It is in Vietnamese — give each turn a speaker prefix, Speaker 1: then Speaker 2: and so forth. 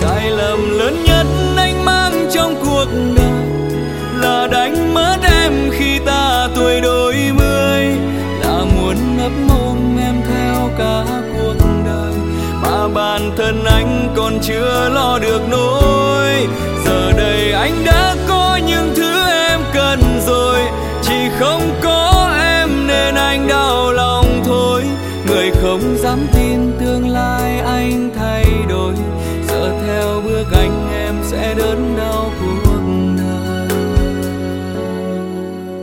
Speaker 1: Sai lầm lớn nhất anh mang trong cuộc đời là đánh mất em khi ta tuổi đôi mươi, là muốn ấp ôm em theo cả cuộc đời mà bản thân anh còn chưa lo được nỗi. Giờ đây anh đã có những thứ em cần rồi, chỉ không có em nên anh đau lòng thôi. Người không dám tin tương lai anh thay đổi, giờ theo bước anh em sẽ đớn đau cuối.